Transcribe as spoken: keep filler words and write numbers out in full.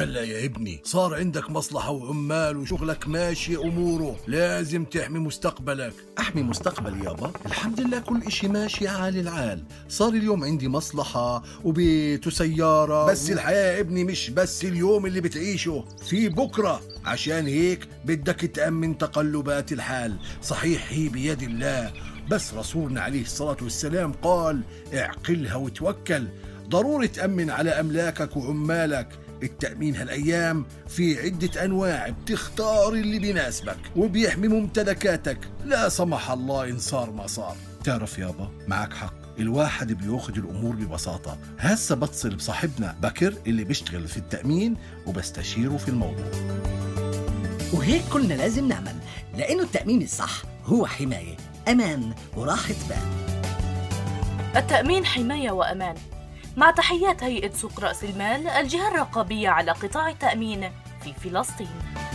وهلا يا ابني صار عندك مصلحة وعمال وشغلك ماشي أموره، لازم تحمي مستقبلك. أحمي مستقبل يابا؟ الحمد لله كل إشي ماشي عال العال. صار اليوم عندي مصلحة وبيت وسيارة. بس و... الحياة يا ابني مش بس اليوم اللي بتعيشه، في بكرة. عشان هيك بدك تأمن تقلبات الحال. صحيح هي بيد الله، بس رسولنا عليه الصلاة والسلام قال اعقلها وتوكل. ضروري تأمن على أملاكك وعمالك. التأمين هالأيام في عدة أنواع، بتختار اللي بيناسبك وبيحمي ممتلكاتك، لا سمح الله إن صار ما صار. تعرف يابا معك حق، الواحد بياخد الأمور ببساطة. هسه بتصل بصاحبنا بكر اللي بيشتغل في التأمين وبستشيره في الموضوع. وهيك كلنا لازم نعمل، لأنه التأمين الصح هو حماية، أمان وراحة بال. التأمين حماية وأمان. مع تحيات هيئة سوق رأس المال، الجهة الرقابية على قطاع التأمين في فلسطين.